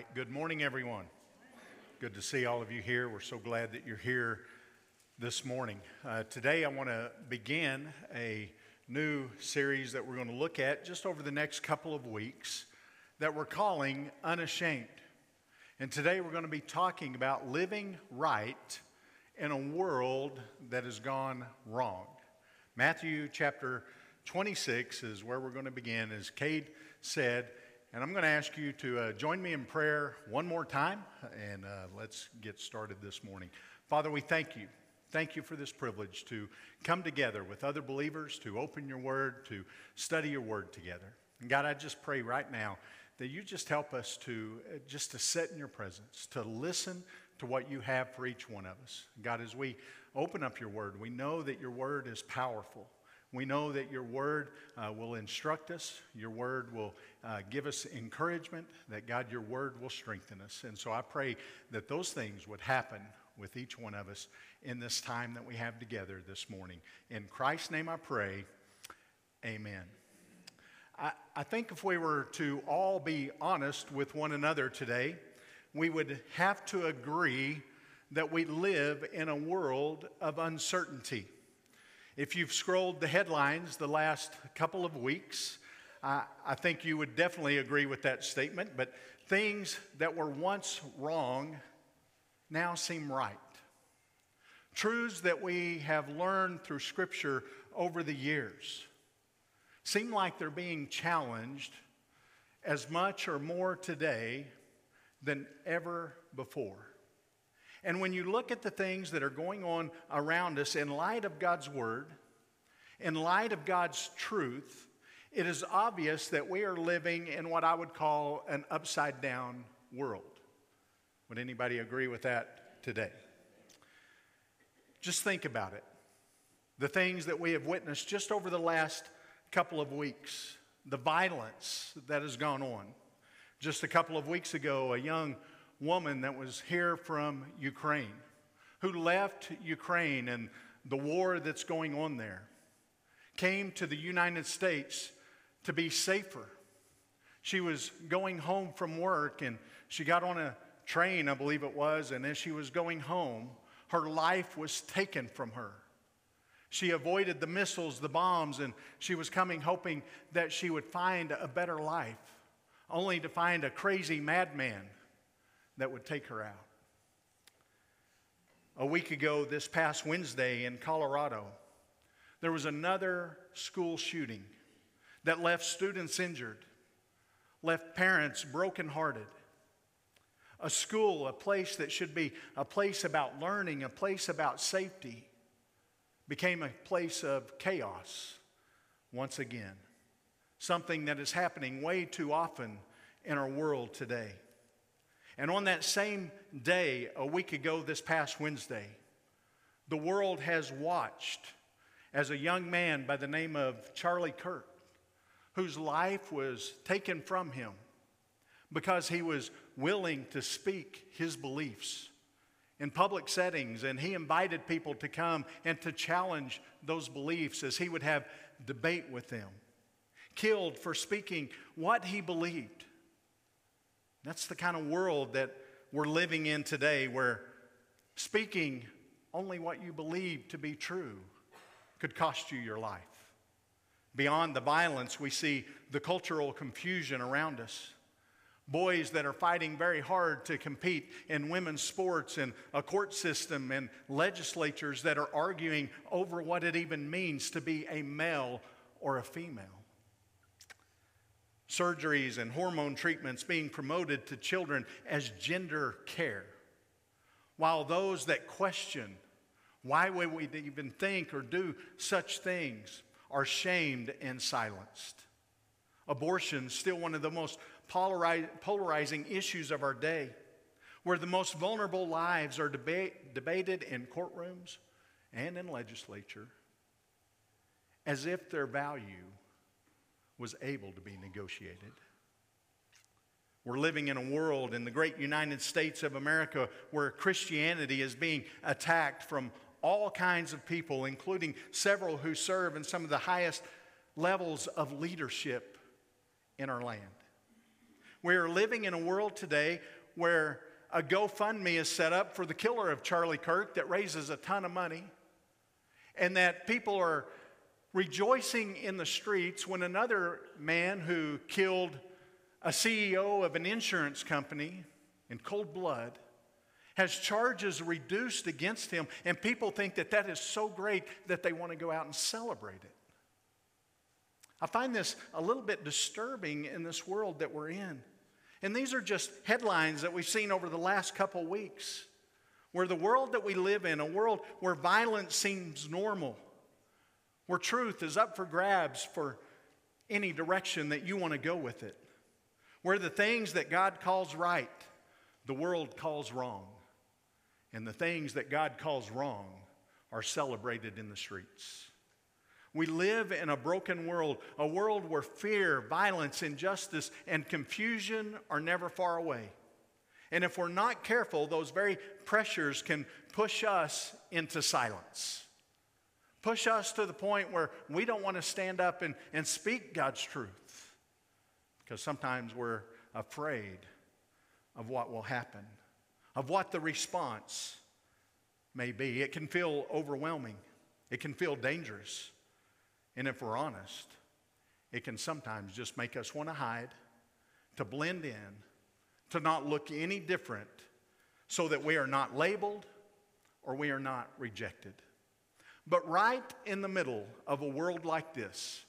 Good morning, everyone. Good to see all of you here. We're so glad that you're here this morning. Today, I want to begin a new series that we're going to look at just over the next couple of weeks that we're calling Unashamed. And today, we're going to be talking about living right in a world that has gone wrong. Matthew chapter 26 is where we're going to begin, as Cade said. And I'm going to ask you to join me in prayer one more time, and let's get started this morning. Father, we thank you. Thank you for this privilege to come together with other believers, to open your word, to study your word together. And God, I just pray right now that you just help us to sit in your presence, to listen to what you have for each one of us. God, as we open up your word, we know that your word is powerful. We know that your word will instruct us. Your word will give us encouragement, that God, your word will strengthen us. And so I pray that those things would happen with each one of us in this time that we have together this morning. In Christ's name I pray, amen. I think if we were to all be honest with one another today, we would have to agree that we live in a world of uncertainty. If you've scrolled the headlines the last couple of weeks, I think you would definitely agree with that statement, but things that were once wrong now seem right. Truths that we have learned through Scripture over the years seem like they're being challenged as much or more today than ever before. And when you look at the things that are going on around us in light of God's Word, in light of God's truth, it is obvious that we are living in what I would call an upside-down world. Would anybody agree with that today? Just think about it. The things that we have witnessed just over the last couple of weeks, the violence that has gone on. Just a couple of weeks ago, a young woman that was here from Ukraine, who left Ukraine and the war that's going on there, came to the United States to be safer. She was going home from work and she got on a train, I believe it was, and as she was going home, her life was taken from her. She avoided the missiles, the bombs, and she was coming hoping that she would find a better life, only to find a crazy madman that would take her out. A week ago, this past Wednesday in Colorado, there was another school shooting that left students injured, left parents brokenhearted. A school, a place that should be a place about learning, a place about safety, became a place of chaos once again. Something that is happening way too often in our world today. And on that same day, a week ago this past Wednesday, the world has watched as a young man by the name of Charlie Kirk, whose life was taken from him because he was willing to speak his beliefs in public settings, and he invited people to come and to challenge those beliefs as he would have debate with them. Killed for speaking what he believed. That's the kind of world that we're living in today, where speaking only what you believe to be true could cost you your life. Beyond the violence, we see the cultural confusion around us. Boys that are fighting very hard to compete in women's sports, and a court system and legislatures that are arguing over what it even means to be a male or a female. Surgeries and hormone treatments being promoted to children as gender care, while those that question why would we even think or do such things are shamed and silenced. Abortion, still one of the most polarizing issues of our day, where the most vulnerable lives are debated in courtrooms and in legislature as if their value was able to be negotiated. We're living in a world in the great United States of America where Christianity is being attacked from all kinds of people, including several who serve in some of the highest levels of leadership in our land. We are living in a world today where a GoFundMe is set up for the killer of Charlie Kirk that raises a ton of money, and that people are rejoicing in the streets when another man who killed a CEO of an insurance company in cold blood has charges reduced against him, and people think that that is so great that they want to go out and celebrate it. I find this a little bit disturbing in this world that we're in. And these are just headlines that we've seen over the last couple weeks, where the world that we live in, a world where violence seems normal, where truth is up for grabs for any direction that you want to go with it, where the things that God calls right, the world calls wrong, and the things that God calls wrong are celebrated in the streets. We live in a broken world, a world where fear, violence, injustice, and confusion are never far away. And if we're not careful, those very pressures can push us into silence. Push us to the point where we don't want to stand up and speak God's truth, because sometimes we're afraid of what will happen, of what the response may be. It can feel overwhelming. It can feel dangerous. And if we're honest, it can sometimes just make us want to hide, to blend in, to not look any different, so that we are not labeled or we are not rejected. But right in the middle of a world like this,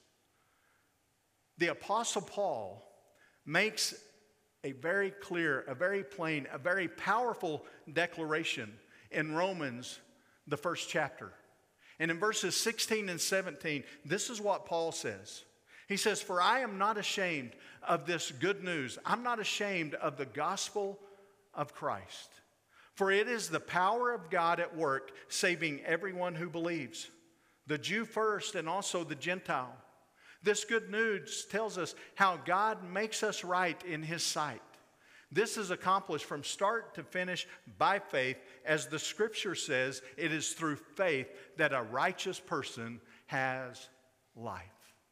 the Apostle Paul makes a very clear, a very plain, a very powerful declaration in Romans, the first chapter. And in verses 16 and 17, this is what Paul says. He says, "For I am not ashamed of this good news. I'm not ashamed of the gospel of Christ. For it is the power of God at work, saving everyone who believes, the Jew first and also the Gentile. This good news tells us how God makes us right in His sight. This is accomplished from start to finish by faith. As the Scripture says, it is through faith that a righteous person has life."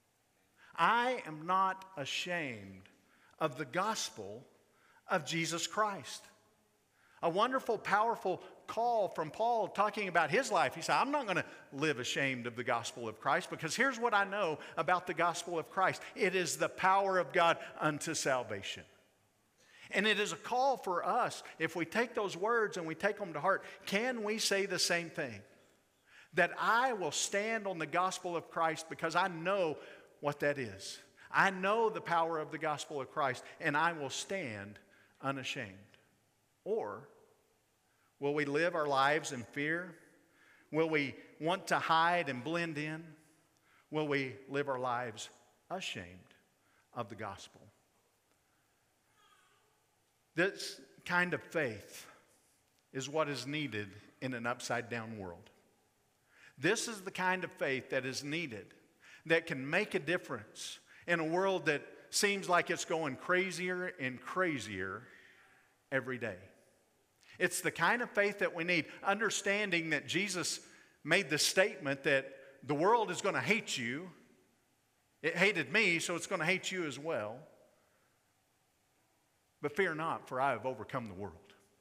I am not ashamed of the gospel of Jesus Christ. A wonderful, powerful call from Paul talking about his life. He said, I'm not going to live ashamed of the gospel of Christ, because here's what I know about the gospel of Christ. It is the power of God unto salvation. And it is a call for us, if we take those words and we take them to heart, can we say the same thing? That I will stand on the gospel of Christ because I know what that is. I know the power of the gospel of Christ, and I will stand unashamed. Or will we live our lives in fear? Will we want to hide and blend in? Will we live our lives ashamed of the gospel? This kind of faith is what is needed in an upside-down world. This is the kind of faith that is needed, that can make a difference in a world that seems like it's going crazier and crazier every day. It's the kind of faith that we need, understanding that Jesus made the statement that the world is going to hate you. It hated me, so it's going to hate you as well. But fear not, for I have overcome the world.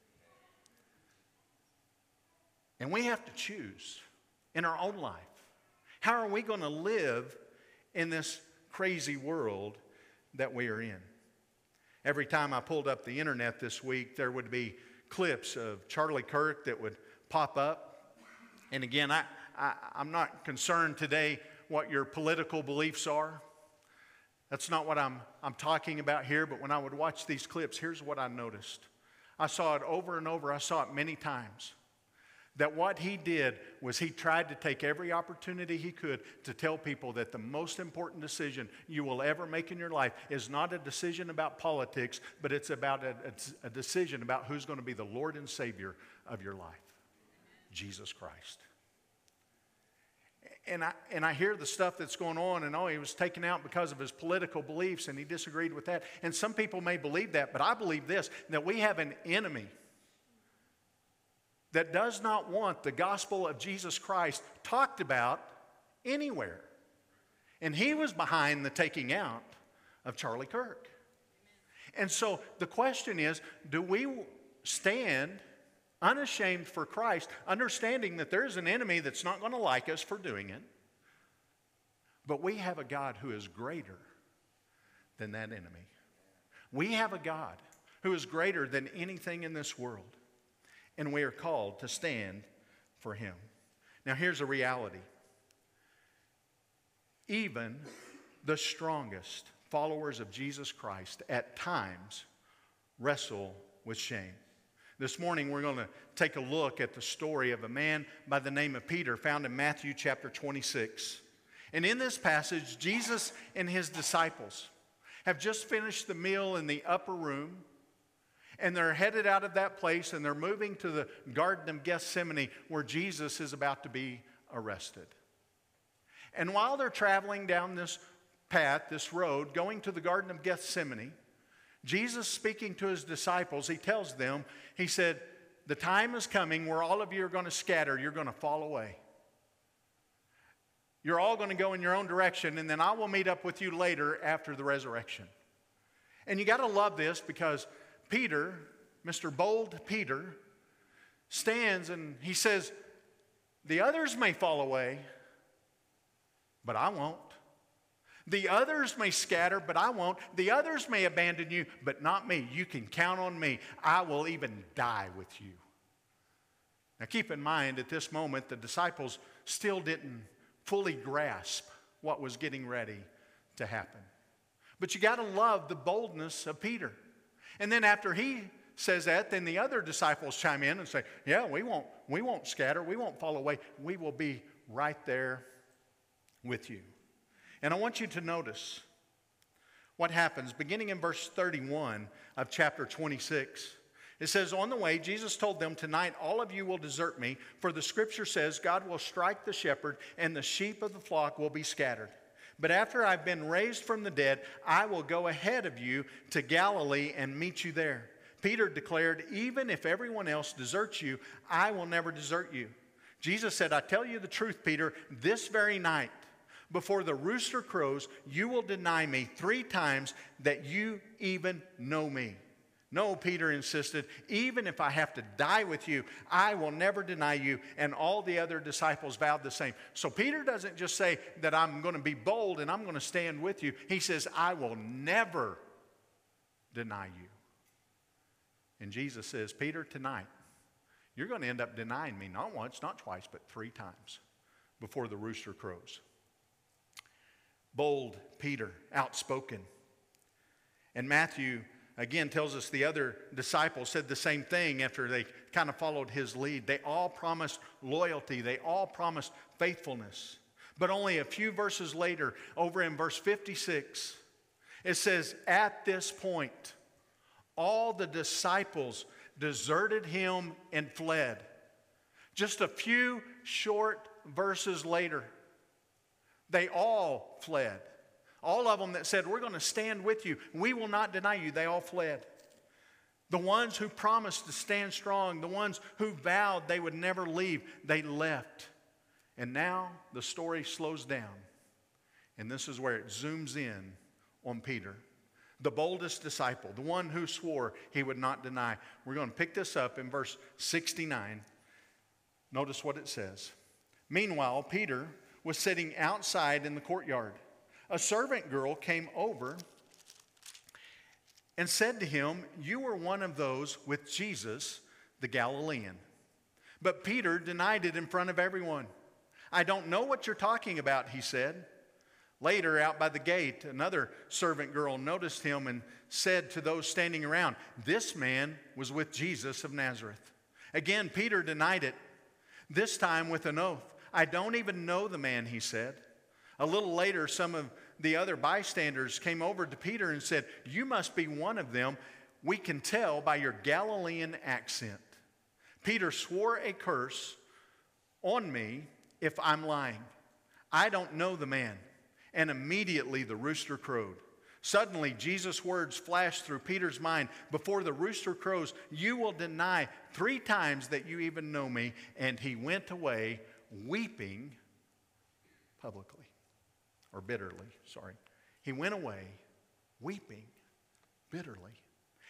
And we have to choose in our own life. How are we going to live in this crazy world that we are in? Every time I pulled up the internet this week, there would be clips of Charlie Kirk that would pop up. And again, I'm not concerned today what your political beliefs are. That's not what I'm talking about here, but when I would watch these clips, here's what I noticed. I saw it over and over. I saw it many times. That what he did was he tried to take every opportunity he could to tell people that the most important decision you will ever make in your life is not a decision about politics, but it's about a decision about who's going to be the Lord and Savior of your life, Jesus Christ. And I hear the stuff that's going on, and he was taken out because of his political beliefs, and he disagreed with that. And some people may believe that, but I believe this, that we have an enemy that does not want the gospel of Jesus Christ talked about anywhere. And he was behind the taking out of Charlie Kirk. And so the question is, do we stand unashamed for Christ, understanding that there's an enemy that's not going to like us for doing it, but we have a God who is greater than that enemy. We have a God who is greater than anything in this world, and we are called to stand for Him. Now here's a reality. Even the strongest followers of Jesus Christ at times wrestle with shame. This morning we're going to take a look at the story of a man by the name of Peter found in Matthew chapter 26. And in this passage, Jesus and His disciples have just finished the meal in the upper room, and they're headed out of that place and they're moving to the Garden of Gethsemane where Jesus is about to be arrested. And while they're traveling down this path, this road, going to the Garden of Gethsemane, Jesus, speaking to His disciples, He tells them, He said, the time is coming where all of you are going to scatter. You're going to fall away. You're all going to go in your own direction, and then I will meet up with you later after the resurrection. And you got to love this because Peter, Mr. Bold Peter, stands and he says, the others may fall away, but I won't. The others may scatter, but I won't. The others may abandon you, but not me. You can count on me. I will even die with you. Now keep in mind, at this moment, the disciples still didn't fully grasp what was getting ready to happen. But you got to love the boldness of Peter. And then after he says that, then the other disciples chime in and say, yeah, we won't scatter. We won't fall away. We will be right there with you. And I want you to notice what happens beginning in verse 31 of chapter 26. It says, on the way, Jesus told them, tonight all of you will desert me, for the scripture says, God will strike the shepherd, and the sheep of the flock will be scattered. But after I've been raised from the dead, I will go ahead of you to Galilee and meet you there. Peter declared, even if everyone else deserts you, I will never desert you. Jesus said, I tell you the truth, Peter, this very night, before the rooster crows, you will deny me 3 times that you even know me. No, Peter insisted, even if I have to die with you, I will never deny you. And all the other disciples vowed the same. So Peter doesn't just say that I'm going to be bold and I'm going to stand with you. He says, I will never deny you. And Jesus says, Peter, tonight, you're going to end up denying me not once, not twice, but 3 times before the rooster crows. Bold Peter, outspoken. And Matthew again tells us the other disciples said the same thing after they kind of followed his lead. They all promised loyalty. They all promised faithfulness. But only a few verses later, over in verse 56, it says, at this point, all the disciples deserted him and fled. Just a few short verses later, they all fled. All of them that said, we're going to stand with you. We will not deny you. They all fled. The ones who promised to stand strong, the ones who vowed they would never leave, they left. And now the story slows down. And this is where it zooms in on Peter, the boldest disciple, the one who swore he would not deny. We're going to pick this up in verse 69. Notice what it says. Meanwhile, Peter was sitting outside in the courtyard. A servant girl came over and said to him, you were one of those with Jesus, the Galilean. But Peter denied it in front of everyone. I don't know what you're talking about, he said. Later, out by the gate, another servant girl noticed him and said to those standing around, this man was with Jesus of Nazareth. Again, Peter denied it, this time with an oath. I don't even know the man, he said. A little later, some of the other bystanders came over to Peter and said, you must be one of them. We can tell by your Galilean accent. Peter swore a curse on me if I'm lying. I don't know the man. And immediately the rooster crowed. Suddenly, Jesus' words flashed through Peter's mind. Before the rooster crows, you will deny 3 times that you even know me. And he went away weeping publicly. Or bitterly, sorry. He went away weeping bitterly.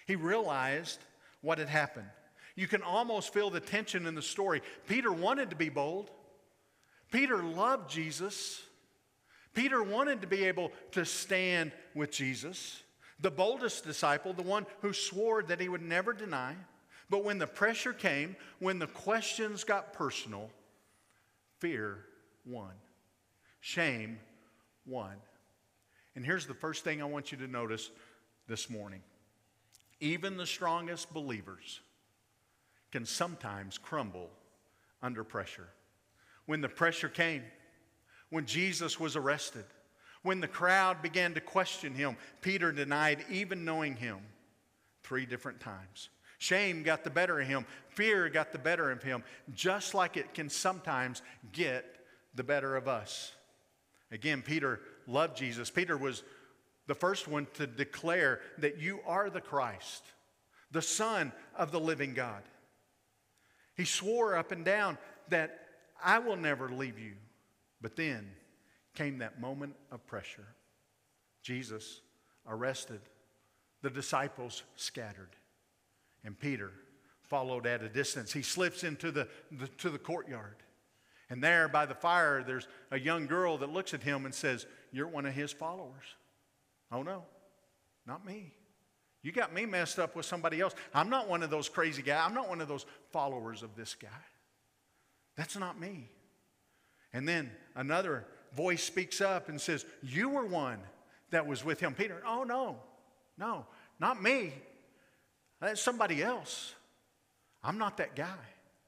He realized what had happened. You can almost feel the tension in the story. Peter wanted to be bold. Peter loved Jesus. Peter wanted to be able to stand with Jesus, the boldest disciple, the one who swore that he would never deny. But when the pressure came, when the questions got personal, fear won. Shame won. And here's the first thing I want you to notice this morning. Even the strongest believers can sometimes crumble under pressure. When the pressure came, when Jesus was arrested, when the crowd began to question him, Peter denied even knowing him 3 different times. Shame got the better of him. Fear got the better of him, just like it can sometimes get the better of us. Again, Peter loved Jesus. Peter was the first one to declare that you are the Christ, the Son of the living God. He swore up and down that I will never leave you. But then came that moment of pressure. Jesus arrested. The disciples scattered. And Peter followed at a distance. He slips into the courtyard. And there by the fire, there's a young girl that looks at him and says, "You're one of his followers." "Oh no, not me. You got me messed up with somebody else. I'm not one of those crazy guys. I'm not one of those followers of this guy. That's not me." And then another voice speaks up and says, "You were one that was with him." Peter, "Oh no, not me. That's somebody else. I'm not that guy."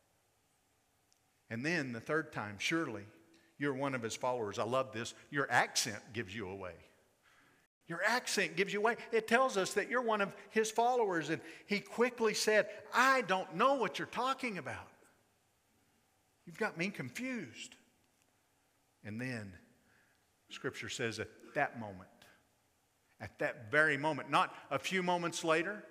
And then the third time, "Surely you're one of his followers." I love this. Your accent gives you away. Your accent gives you away. It tells us that you're one of his followers. And he quickly said, "I don't know what you're talking about. You've got me confused." And then Scripture says at that moment, at that very moment, not a few moments later,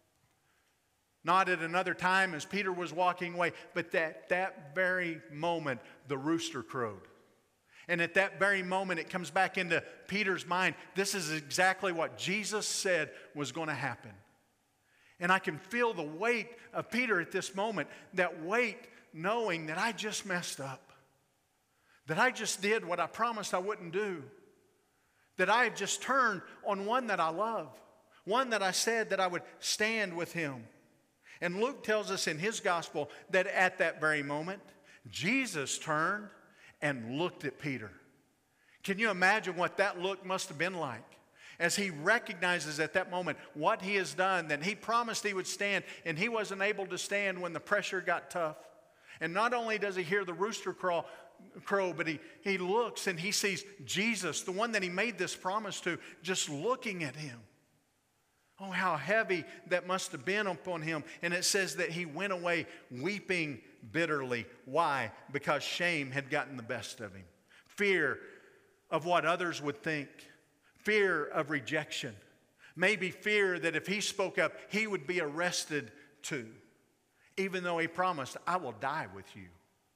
not at another time as Peter was walking away, but that very moment, the rooster crowed. And at that very moment, it comes back into Peter's mind. This is exactly what Jesus said was going to happen. And I can feel the weight of Peter at this moment, that weight knowing that I just messed up, that I just did what I promised I wouldn't do, that I have just turned on one that I love, one that I said that I would stand with him. And Luke tells us in his gospel that at that very moment, Jesus turned and looked at Peter. Can you imagine what that look must have been like? As he recognizes at that moment what he has done, that he promised he would stand, and he wasn't able to stand when the pressure got tough. And not only does he hear the rooster crow, but he looks and he sees Jesus, the one that he made this promise to, just looking at him. Oh, how heavy that must have been upon him. And it says that he went away weeping bitterly. Why? Because shame had gotten the best of him. Fear of what others would think. Fear of rejection. Maybe fear that if he spoke up, he would be arrested too. Even though he promised, "I will die with you."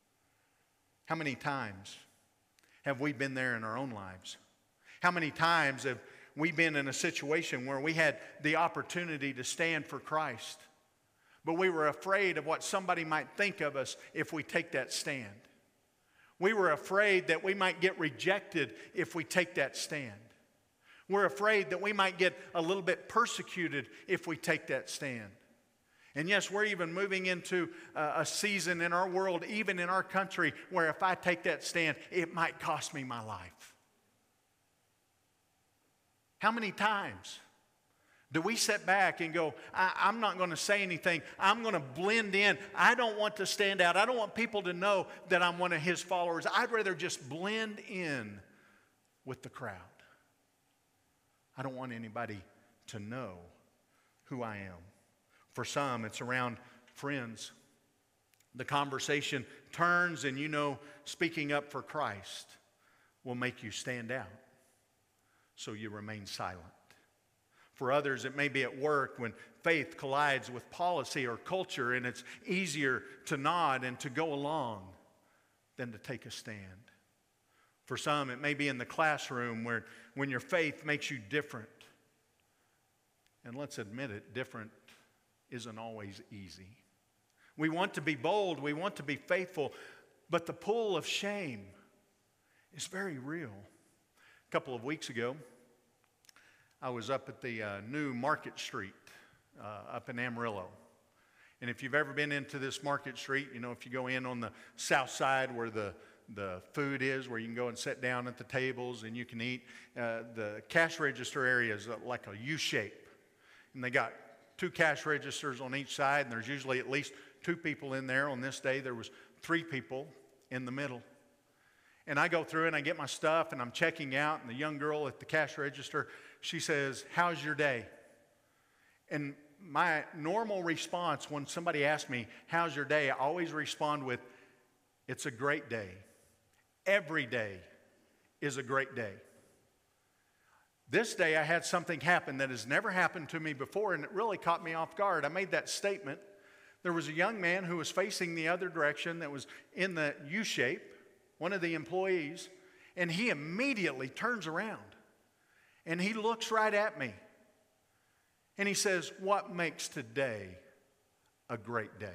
How many times have we been there in our own lives? How many times have we been in a situation where we had the opportunity to stand for Christ, but we were afraid of what somebody might think of us if we take that stand? We were afraid that we might get rejected if we take that stand. We're afraid that we might get a little bit persecuted if we take that stand. And yes, we're even moving into a season in our world, even in our country, where if I take that stand, it might cost me my life. How many times do we sit back and go, I'm not going to say anything. I'm going to blend in. I don't want to stand out. I don't want people to know that I'm one of his followers. I'd rather just blend in with the crowd. I don't want anybody to know who I am. For some, it's around friends. The conversation turns, and speaking up for Christ will make you stand out. So you remain silent. For others, it may be at work when faith collides with policy or culture, and it's easier to nod and to go along than to take a stand. For some, it may be in the classroom when your faith makes you different. And let's admit it, different isn't always easy. We want to be bold, we want to be faithful, but the pull of shame is very real. A couple of weeks ago, I was up at the new Market Street up in Amarillo. And if you've ever been into this Market Street, you know, if you go in on the south side where the food is, where you can go and sit down at the tables and you can eat, the cash register area is like a U shape. And they got 2 cash registers on each side, and there's usually at least 2 people in there. On this day, there was 3 people in the middle. And I go through and I get my stuff and I'm checking out, and the young girl at the cash register, she says, "How's your day?" And my normal response when somebody asks me, "How's your day?" I always respond with, "It's a great day." Every day is a great day. This day I had something happen that has never happened to me before, and it really caught me off guard. I made that statement. There was a young man who was facing the other direction that was in the U shape, one of the employees, and he immediately turns around and he looks right at me and he says, "What makes today a great day?"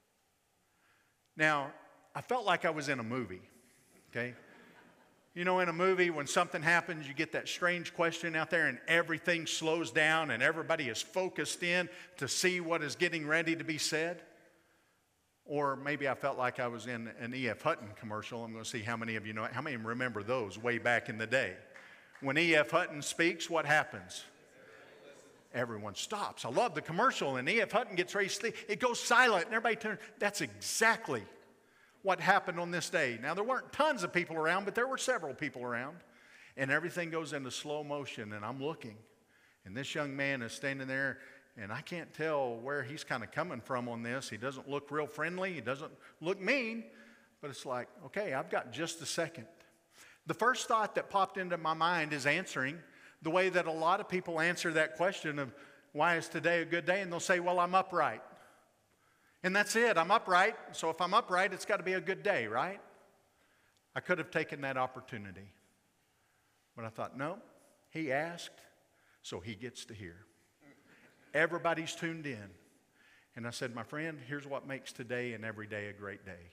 Now, I felt like I was in a movie, okay? You know, in a movie, when something happens, you get that strange question out there and everything slows down and everybody is focused in to see what is getting ready to be said. Or maybe I felt like I was in an E.F. Hutton commercial. I'm going to see how many of you know it. How many remember those way back in the day? When E.F. Hutton speaks, what happens? Everyone stops. I love the commercial, and E.F. Hutton gets ready to speak. It goes silent, and everybody turns. That's exactly what happened on this day. Now, there weren't tons of people around, but there were several people around. And everything goes into slow motion, and I'm looking. And this young man is standing there, and I can't tell where he's kind of coming from on this. He doesn't look real friendly. He doesn't look mean. But it's like, okay, I've got just a second. The first thought that popped into my mind is answering the way that a lot of people answer that question of, "Why is today a good day?" And they'll say, "Well, I'm upright." And that's it. I'm upright. So if I'm upright, it's got to be a good day, right? I could have taken that opportunity. But I thought, no, he asked, so he gets to hear. Everybody's tuned in. And I said, "My friend, here's what makes today and every day a great day.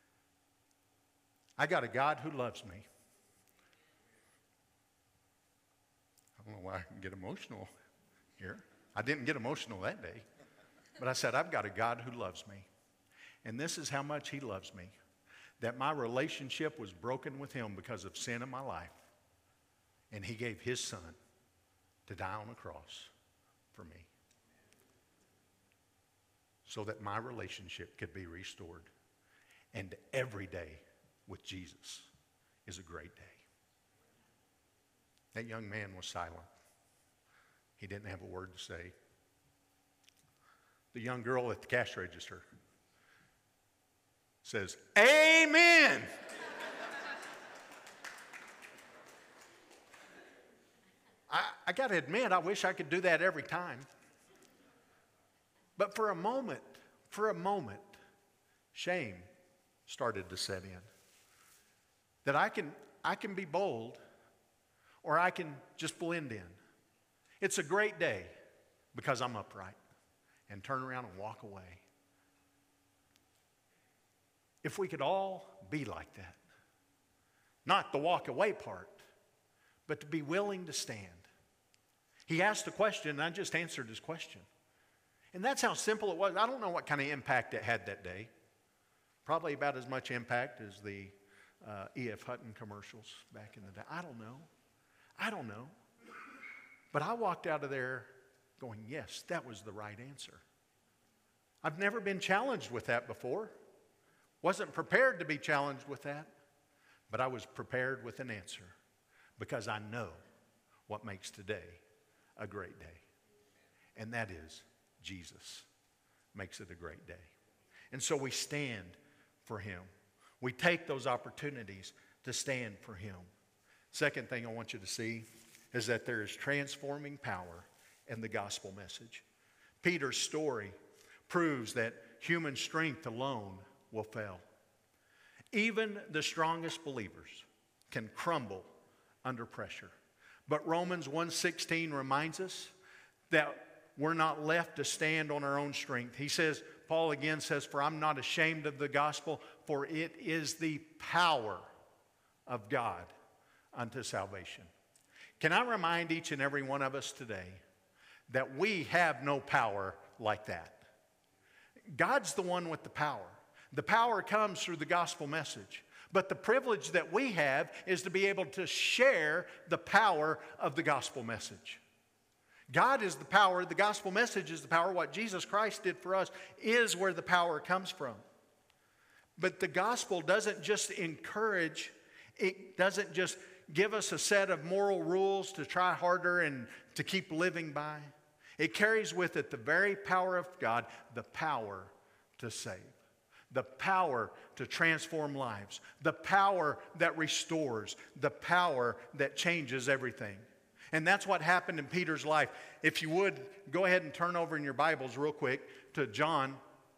I got a God who loves me." I don't know why I can get emotional here. I didn't get emotional that day. But I said, "I've got a God who loves me. And this is how much he loves me. That my relationship was broken with him because of sin in my life. And he gave his son to die on a cross for me. So that my relationship could be restored. And every day with Jesus is a great day." That young man was silent. He didn't have a word to say. The young girl at the cash register says, "Amen." I got to admit, I wish I could do that every time. But for a moment, shame started to set in. That I can be bold, or I can just blend in. It's a great day because I'm upright, and turn around and walk away. If we could all be like that, not the walk away part, but to be willing to stand. He asked a question, and I just answered his question. And that's how simple it was. I don't know what kind of impact it had that day. Probably about as much impact as the E.F. Hutton commercials back in the day. I don't know. But I walked out of there going, yes, that was the right answer. I've never been challenged with that before. Wasn't prepared to be challenged with that. But I was prepared with an answer because I know what makes today a great day. And that is Jesus makes it a great day. And so we stand for him. We take those opportunities to stand for him. Second thing I want you to see is that there is transforming power in the gospel message. Peter's story proves that human strength alone will fail. Even the strongest believers can crumble under pressure. But Romans 1:16 reminds us that we're not left to stand on our own strength. He says, Paul again says, for I'm not ashamed of the gospel, for it is the power of God unto salvation. Can I remind each and every one of us today that we have no power like that? God's the one with the power. The power comes through the gospel message. But the privilege that we have is to be able to share the power of the gospel message. God is the power. The gospel message is the power. What Jesus Christ did for us is where the power comes from. But the gospel doesn't just encourage, it doesn't just give us a set of moral rules to try harder and to keep living by. It carries with it the very power of God, the power to save, the power to transform lives, the power that restores, the power that changes everything. And that's what happened in Peter's life. If you would, go ahead and turn over in your Bibles real quick to John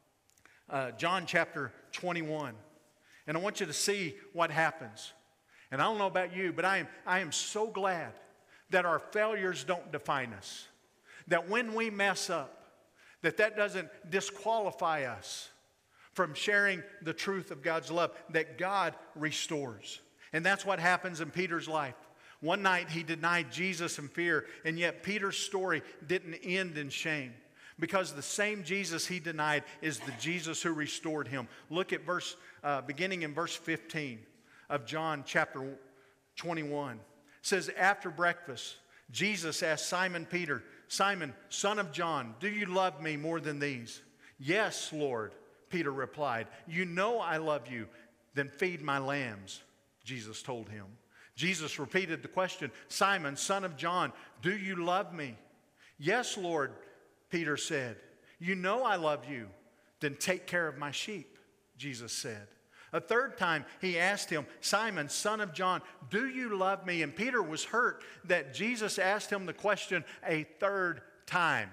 chapter 21. And I want you to see what happens. And I don't know about you, but I am so glad that our failures don't define us. That when we mess up, that doesn't disqualify us from sharing the truth of God's love, that God restores. And that's what happens in Peter's life. One night he denied Jesus in fear, and yet Peter's story didn't end in shame. Because the same Jesus he denied is the Jesus who restored him. Look at beginning in verse 15 of John chapter 21. It says, after breakfast, Jesus asked Simon Peter, Simon, son of John, do you love me more than these? Yes, Lord, Peter replied. You know I love you. Then feed my lambs, Jesus told him. Jesus repeated the question, Simon, son of John, do you love me? Yes, Lord, Peter said. You know I love you. Then take care of my sheep, Jesus said. A third time he asked him, Simon, son of John, do you love me? And Peter was hurt that Jesus asked him the question a third time.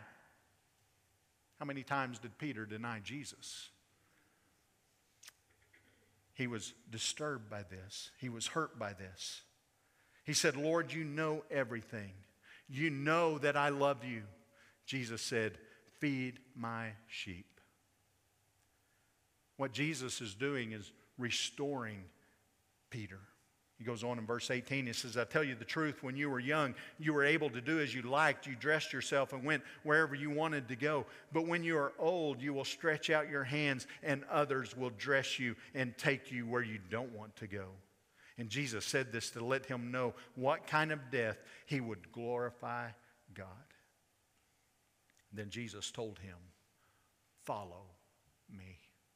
How many times did Peter deny Jesus? He was disturbed by this. He was hurt by this. He said, Lord, you know everything. You know that I love you. Jesus said, feed my sheep. What Jesus is doing is restoring Peter. He goes on in verse 18, he says, I tell you the truth, when you were young, you were able to do as you liked. You dressed yourself and went wherever you wanted to go. But when you are old, you will stretch out your hands and others will dress you and take you where you don't want to go. And Jesus said this to let him know what kind of death he would glorify God. Then Jesus told him, follow me.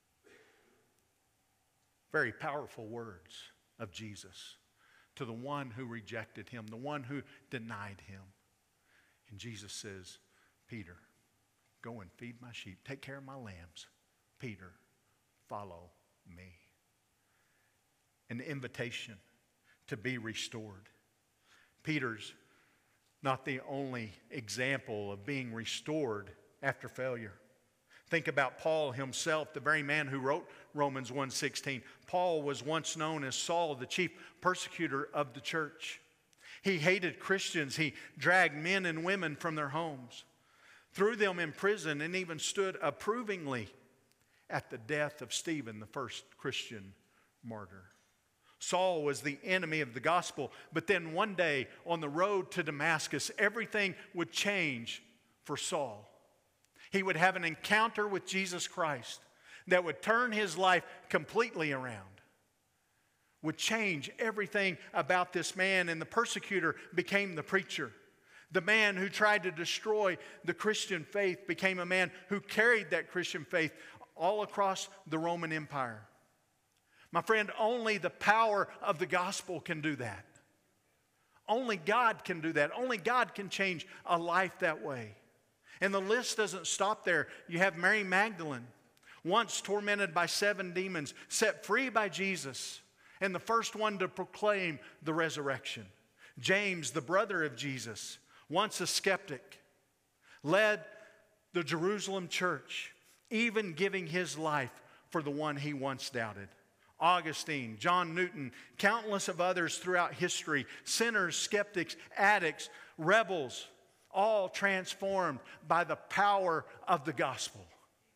Very powerful words of Jesus to the one who rejected him, the one who denied him. And Jesus says, Peter, go and feed my sheep. Take care of my lambs. Peter, follow me. An invitation to be restored. Peter's not the only example of being restored after failure. Think about Paul himself, the very man who wrote Romans 1:16. Paul was once known as Saul, the chief persecutor of the church. He hated Christians. He dragged men and women from their homes, threw them in prison, and even stood approvingly at the death of Stephen, the first Christian martyr. Saul was the enemy of the gospel, but then one day on the road to Damascus, everything would change for Saul. He would have an encounter with Jesus Christ that would turn his life completely around, would change everything about this man, and the persecutor became the preacher. The man who tried to destroy the Christian faith became a man who carried that Christian faith all across the Roman Empire. My friend, only the power of the gospel can do that. Only God can do that. Only God can change a life that way. And the list doesn't stop there. You have Mary Magdalene, once tormented by 7 demons, set free by Jesus, and the first one to proclaim the resurrection. James, the brother of Jesus, once a skeptic, led the Jerusalem church, even giving his life for the one he once doubted. Augustine, John Newton, countless of others throughout history, sinners, skeptics, addicts, rebels, all transformed by the power of the gospel.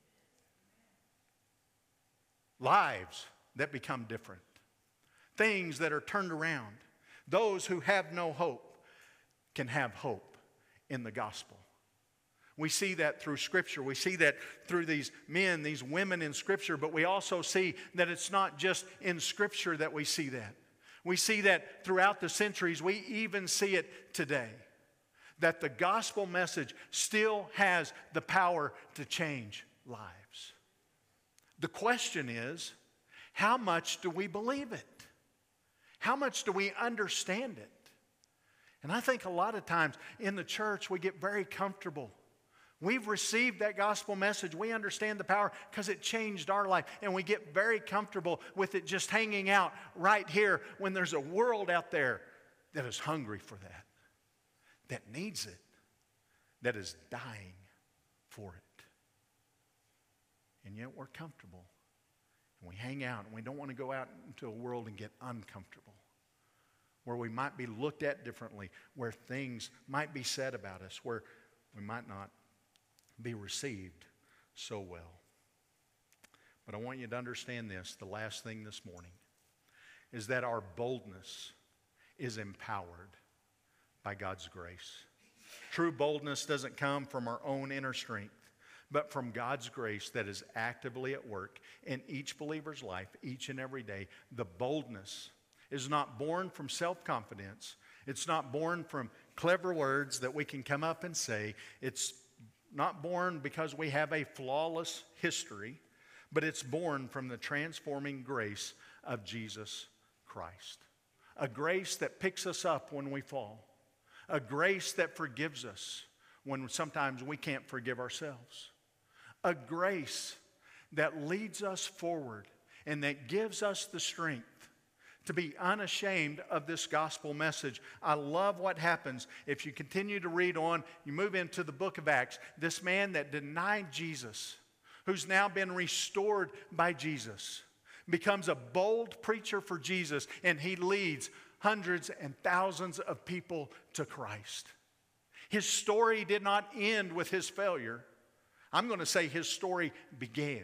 Lives that become different. Things that are turned around. Those who have no hope can have hope in the gospel. We see that through Scripture. We see that through these men, these women in Scripture. But we also see that it's not just in Scripture that we see that. We see that throughout the centuries. We even see it today. That the gospel message still has the power to change lives. The question is, how much do we believe it? How much do we understand it? And I think a lot of times in the church we get very comfortable. We've received that gospel message. We understand the power because it changed our life. And we get very comfortable with it just hanging out right here when there's a world out there that is hungry for that, that needs it, that is dying for it. And yet we're comfortable. And we hang out and we don't want to go out into a world and get uncomfortable, where we might be looked at differently, where things might be said about us, where we might not be received so well. But I want you to understand this, the last thing this morning, is that our boldness is empowered by God's grace. True boldness doesn't come from our own inner strength, but from God's grace that is actively at work in each believer's life, each and every day. The boldness is not born from self-confidence. It's not born from clever words that we can come up and say. It's not born because we have a flawless history, but it's born from the transforming grace of Jesus Christ. A grace that picks us up when we fall. A grace that forgives us when sometimes we can't forgive ourselves. A grace that leads us forward and that gives us the strength to be unashamed of this gospel message. I love what happens if you continue to read on. You move into the book of Acts. This man that denied Jesus, who's now been restored by Jesus, becomes a bold preacher for Jesus, and he leads hundreds and thousands of people to Christ. His story did not end with his failure. I'm going to say his story began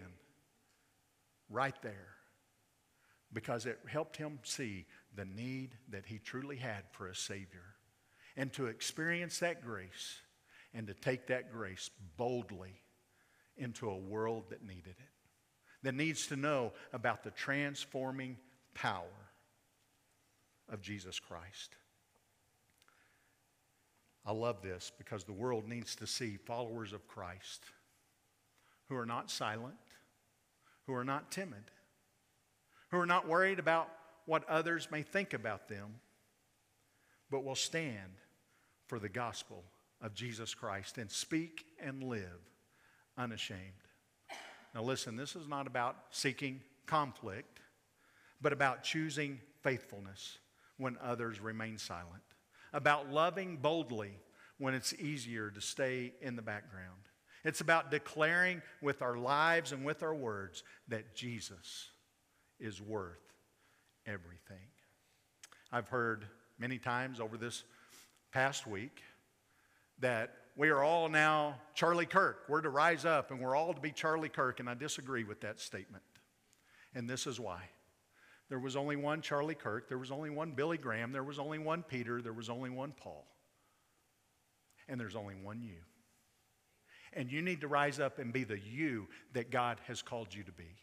right there, because it helped him see the need that he truly had for a Savior, and to experience that grace and to take that grace boldly into a world that needed it, that needs to know about the transforming power of Jesus Christ. I love this because the world needs to see followers of Christ who are not silent, who are not timid, who are not worried about what others may think about them, but will stand for the gospel of Jesus Christ and speak and live unashamed. Now listen, this is not about seeking conflict, but about choosing faithfulness when others remain silent, about loving boldly when it's easier to stay in the background. It's about declaring with our lives and with our words that Jesus is worth everything. I've heard many times over this past week that we are all now Charlie Kirk. We're to rise up and we're all to be Charlie Kirk, and I disagree with that statement. And this is why. There was only one Charlie Kirk. There was only one Billy Graham. There was only one Peter. There was only one Paul. And there's only one you. And you need to rise up and be the you that God has called you to be.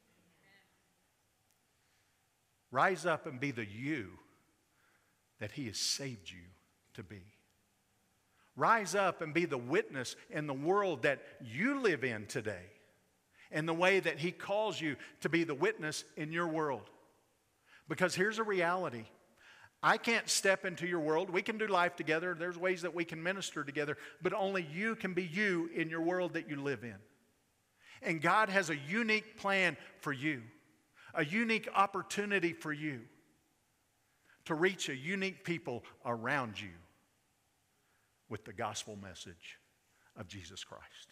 Rise up and be the you that He has saved you to be. Rise up and be the witness in the world that you live in today, and the way that He calls you to be the witness in your world. Because here's a reality. I can't step into your world. We can do life together. There's ways that we can minister together, but only you can be you in your world that you live in. And God has a unique plan for you, a unique opportunity for you to reach a unique people around you with the gospel message of Jesus Christ.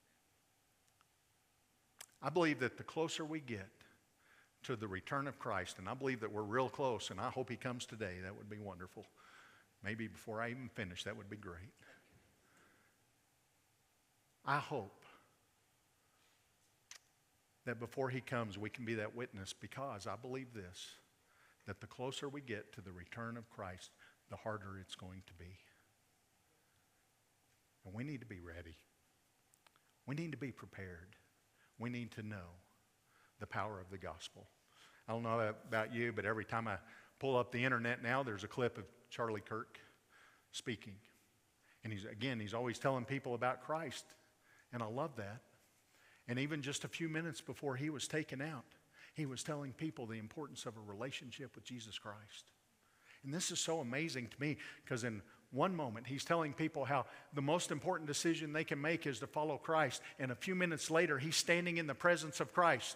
I believe that the closer we get to the return of Christ, and I believe that we're real close, and I hope He comes today. That would be wonderful. Maybe before I even finish, that would be great. I hope that before He comes, we can be that witness, because I believe this, that the closer we get to the return of Christ, the harder it's going to be. And we need to be ready. We need to be prepared. We need to know the power of the gospel. I don't know about you, but every time I pull up the internet now, there's a clip of Charlie Kirk speaking. And he's always telling people about Christ. And I love that. And even just a few minutes before he was taken out, he was telling people the importance of a relationship with Jesus Christ. And this is so amazing to me, because in one moment he's telling people how the most important decision they can make is to follow Christ. And a few minutes later, he's standing in the presence of Christ.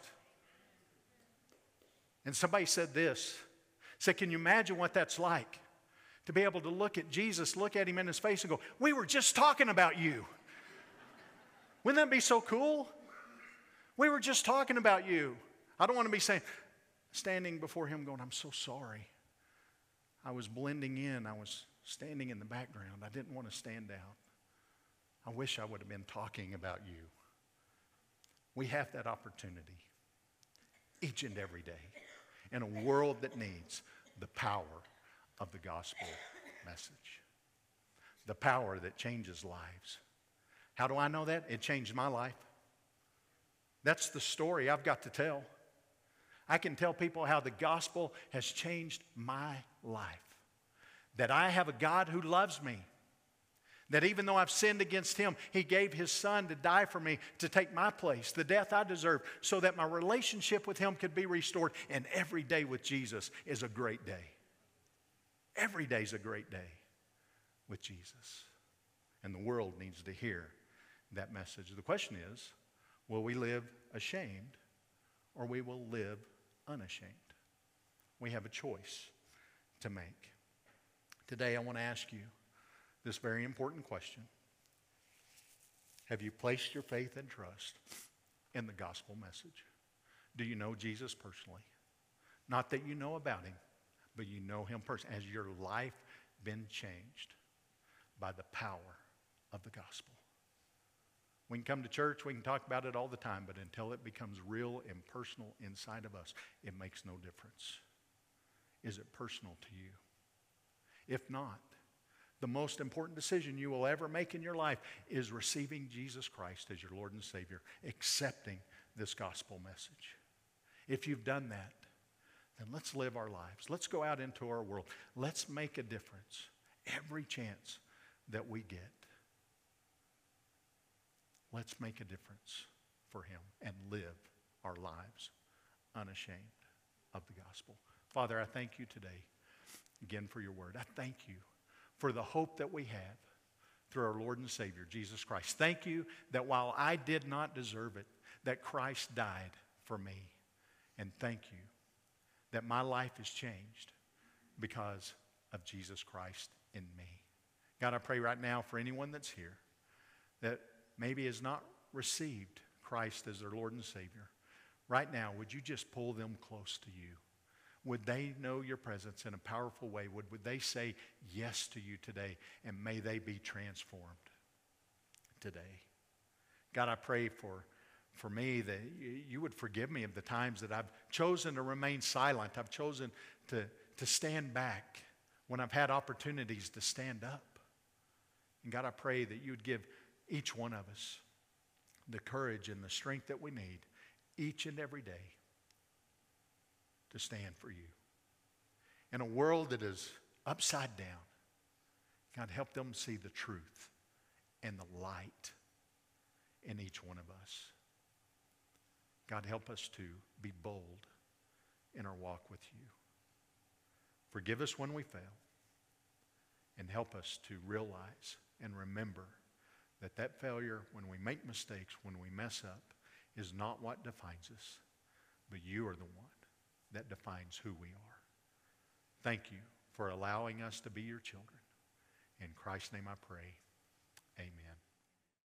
And somebody said this, said, can you imagine what that's like? To be able to look at Jesus, look at him in his face and go, we were just talking about you. Wouldn't that be so cool? We were just talking about you. I don't want to be standing before him going, I'm so sorry. I was blending in. I was standing in the background. I didn't want to stand out. I wish I would have been talking about you. We have that opportunity each and every day in a world that needs the power of the gospel message. The power that changes lives. How do I know that? It changed my life. That's the story I've got to tell. I can tell people how the gospel has changed my life. That I have a God who loves me. That even though I've sinned against him, he gave his son to die for me, to take my place, the death I deserve, so that my relationship with him could be restored. And every day with Jesus is a great day. Every day is a great day with Jesus. And the world needs to hear that message. The question is, will we live ashamed, or we will live unashamed? We have a choice to make. Today I want to ask you this very important question. Have you placed your faith and trust in the gospel message? Do you know Jesus personally? Not that you know about him, but you know him personally. Has your life been changed by the power of the gospel? We can come to church, we can talk about it all the time, but until it becomes real and personal inside of us, it makes no difference. Is it personal to you? If not, the most important decision you will ever make in your life is receiving Jesus Christ as your Lord and Savior, accepting this gospel message. If you've done that, then let's live our lives. Let's go out into our world. Let's make a difference every chance that we get. Let's make a difference for him and live our lives unashamed of the gospel. Father, I thank you today again for your word. I thank you for the hope that we have through our Lord and Savior, Jesus Christ. Thank you that while I did not deserve it, that Christ died for me. And thank you that my life is changed because of Jesus Christ in me. God, I pray right now for anyone that's here that maybe has not received Christ as their Lord and Savior. Right now, would you just pull them close to you? Would they know your presence in a powerful way? Would they say yes to you today? And may they be transformed today. God, I pray for me that you would forgive me of the times that I've chosen to remain silent. I've chosen to stand back when I've had opportunities to stand up. And God, I pray that you would give each one of us the courage and the strength that we need each and every day to stand for you. In a world that is upside down, God, help them see the truth and the light in each one of us. God, help us to be bold in our walk with you. Forgive us when we fail, and help us to realize and remember that failure, when we make mistakes, when we mess up, is not what defines us, but you are the one that defines who we are. Thank you for allowing us to be your children. In Christ's name I pray, amen.